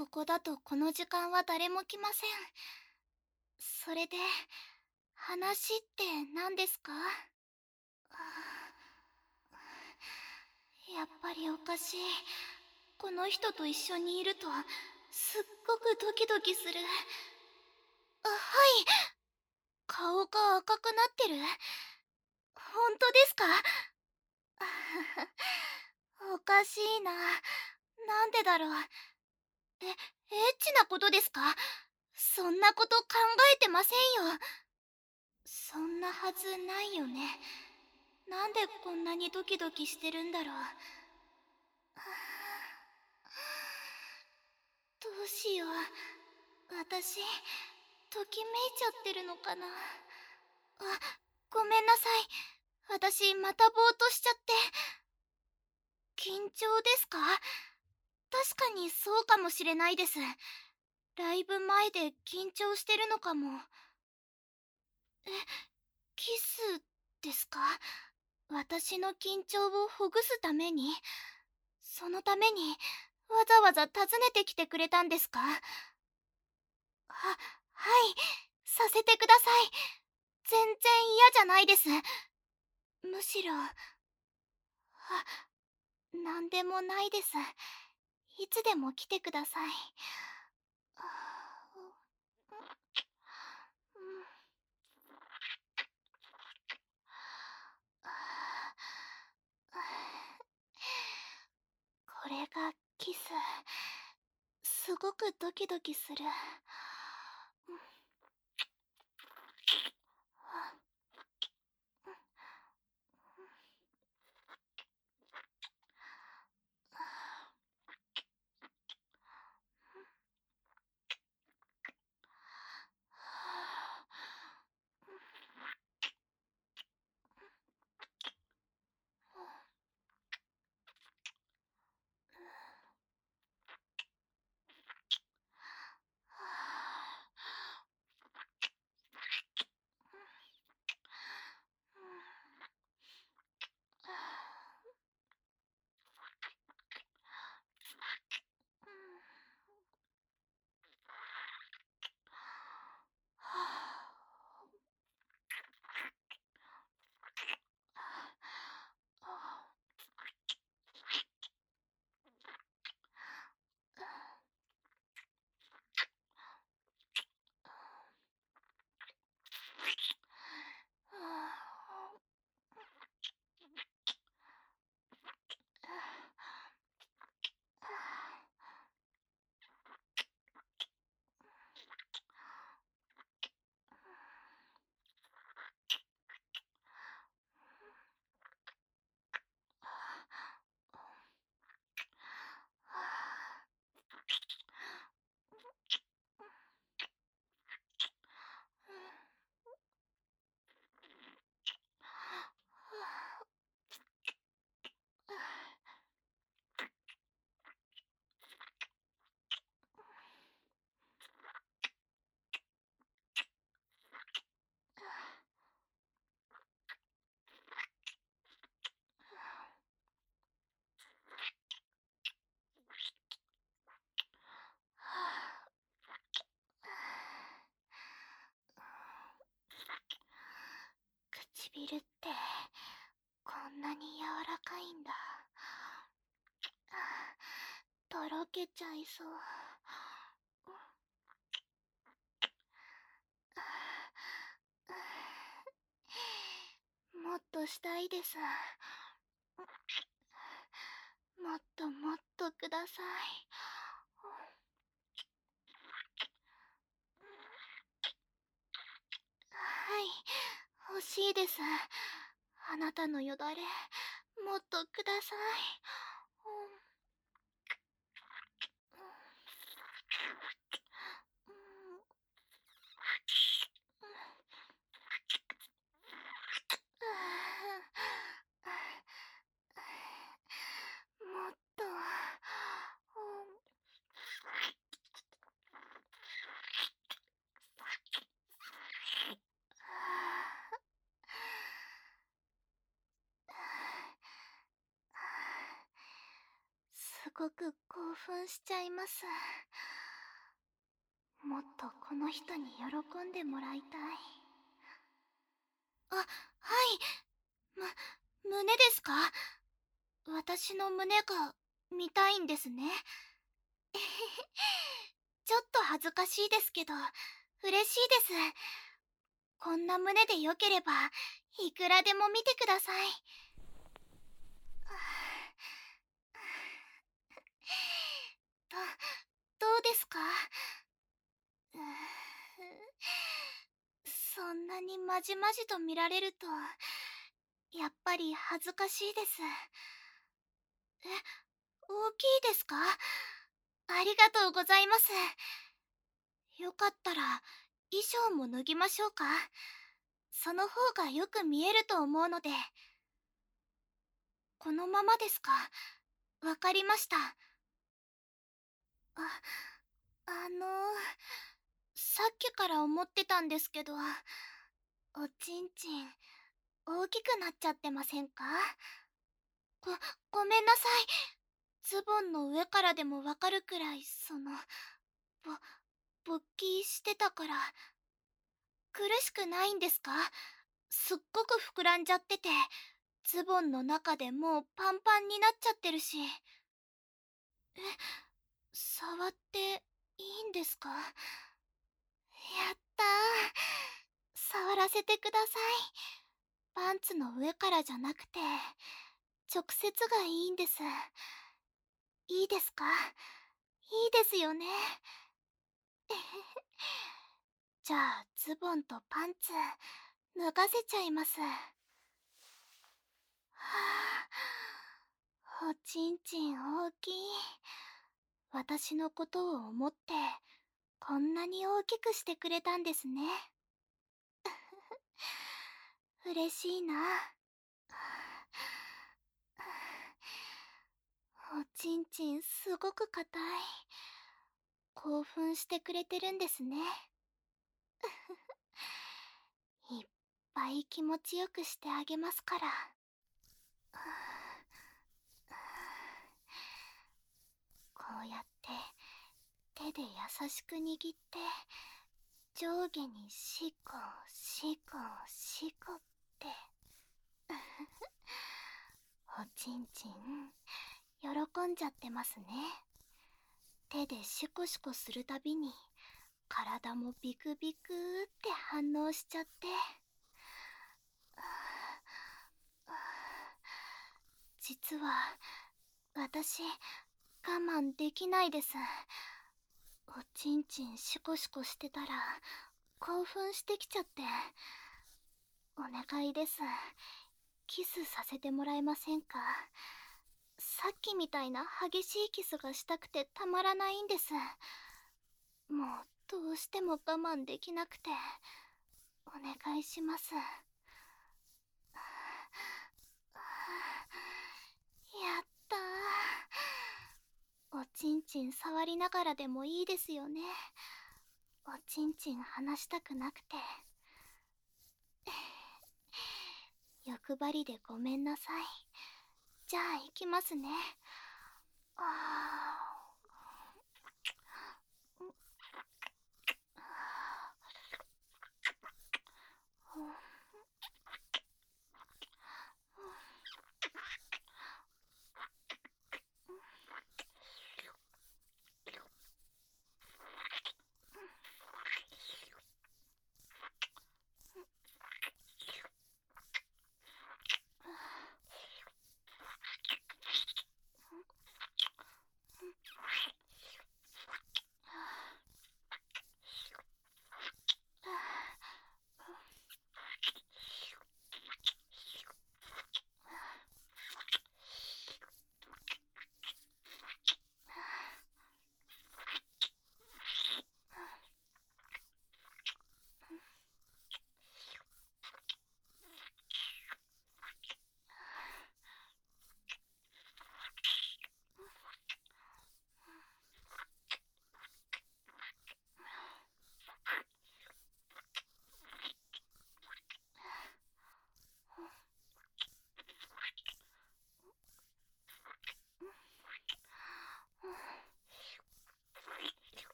ここだとこの時間は誰も来ません。それで、話って何ですか？やっぱりおかしい。この人と一緒にいると、すっごくドキドキする。はい。顔が赤くなってる？本当ですか？おかしいな。なんでだろう。エッチなことですか？そんなこと考えてませんよ。そんなはずないよね。なんでこんなにドキドキしてるんだろう。どうしよう。私、ときめいちゃってるのかな。ごめんなさい。私、またぼーっとしちゃって。緊張ですか？確かにそうかもしれないです。ライブ前で緊張してるのかも。キスですか？私の緊張をほぐすために？そのためにわざわざ訪ねてきてくれたんですか？はい、させてください。全然嫌じゃないです。むしろ、なんでもないです。いつでも来てください。これがキス。すごくドキドキする。唇ってこんなに柔らかいんだ。とろけちゃいそう。もっとしたいです。もっともっとください。はい、欲しいです。あなたのよだれ、もっとください。もっと。すごく興奮しちゃいます。 もっとこの人に喜んでもらいたい。あ、はい。胸ですか？私の胸が見たいんですね。ちょっと恥ずかしいですけど、嬉しいです。こんな胸でよければ、いくらでも見てください。ど、どうですか？うーそんなにまじまじと見られると、やっぱり恥ずかしいです。え、大きいですか？ありがとうございます。よかったら、衣装も脱ぎましょうか？その方がよく見えると思うので。このままですか？わかりました。あ、あのさっきから思ってたんですけど、おちんちん、大きくなっちゃってませんか？ご、ごめんなさい。ズボンの上からでもわかるくらい、ぼ、勃起してたから。苦しくないんですか？すっごく膨らんじゃってて、ズボンの中でもうパンパンになっちゃってるし。え、触っていいんですか？やったー。触らせてください。パンツの上からじゃなくて、直接がいいんです。いいですか？いいですよね。じゃあ、ズボンとパンツ、脱がせちゃいます。はあ、おちんちん大きい。私のことを思って、こんなに大きくしてくれたんですね。嬉しいな。おちんちんすごく硬い。興奮してくれてるんですね。いっぱい気持ちよくしてあげますから。こうやって手で優しく握って上下にシコシコシコって。おちんちん喜んじゃってますね。手でシコシコするたびに体もビクビクって反応しちゃって。実は私我慢できないです。おちんちんシコシコしてたら興奮してきちゃって。お願いです。キスさせてもらえませんか？さっきみたいな激しいキスがしたくてたまらないんです。もうどうしても我慢できなくて。お願いします。やったー。おちんちん触りながらでもいいですよね。おちんちん離したくなくて。欲張りでごめんなさい。じゃあ行きますね。あ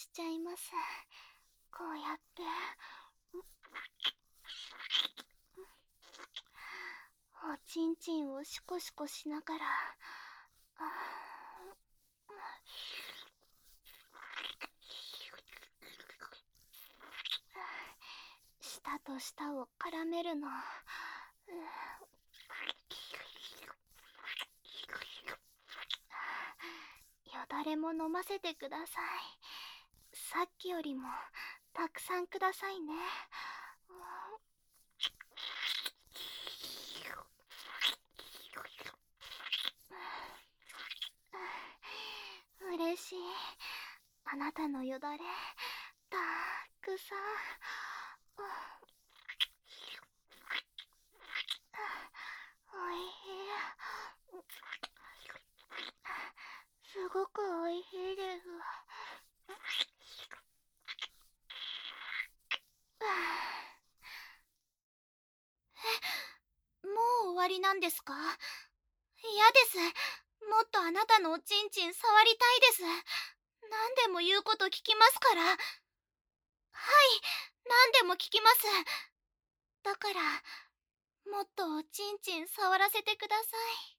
しちゃいます。こうやって。おちんちんをシコシコしながら。舌と舌を絡めるの。よだれも飲ませてください。さっきよりもたくさんくださいね。嬉しい。あなたのよだれたくさん。おいしい。すごくおいしいです。もう終わりなんですか？嫌です。もっとあなたのおちんちん触りたいです。何でも言うこと聞きますから。はい、何でも聞きます。だから、もっとおちんちん触らせてください。